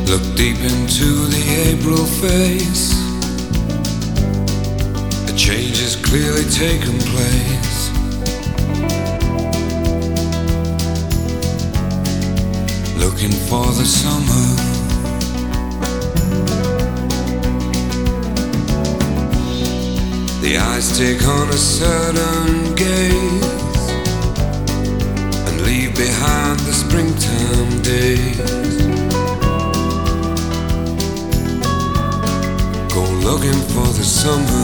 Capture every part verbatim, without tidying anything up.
Look deep into the April face. A change has clearly taken place. Looking for the summer. The eyes take on a certain gaze and leave behind the springtime days. Go looking for the summer.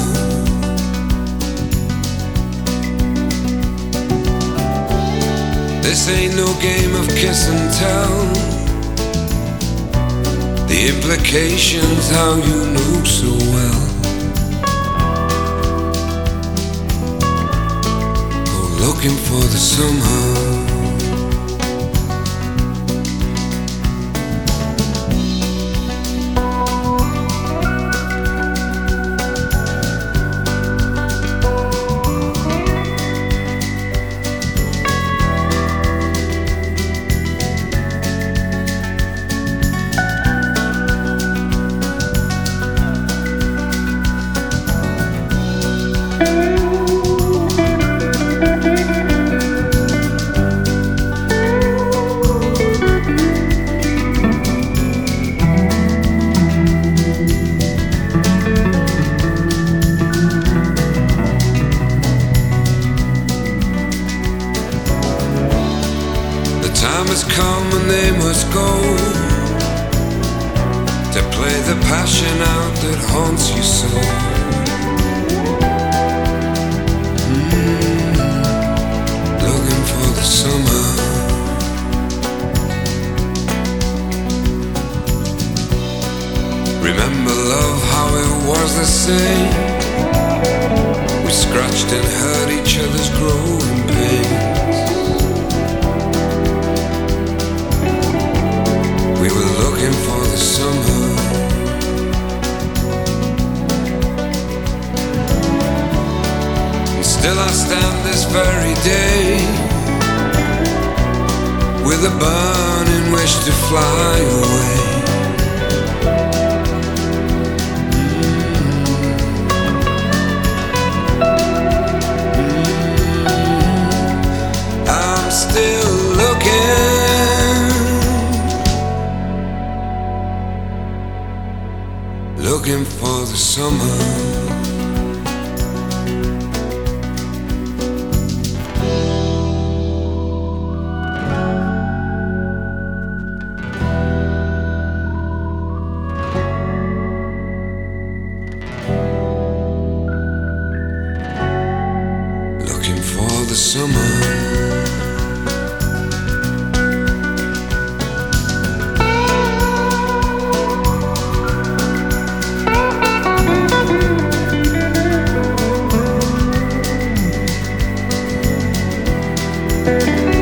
This ain't no game of kiss and tell. The implications how you know so well. Go looking for the summer. Time has come and they must go to play the passion out that haunts you so. Mm, looking for the summer. Remember love, how it was the same. We scratched and hurt each other's growing pain. We were looking for the summer. And still I stand this very day with a burning wish to fly away. Mm-hmm. I'm still looking. Looking for the summer. Looking for the summer. Thank you.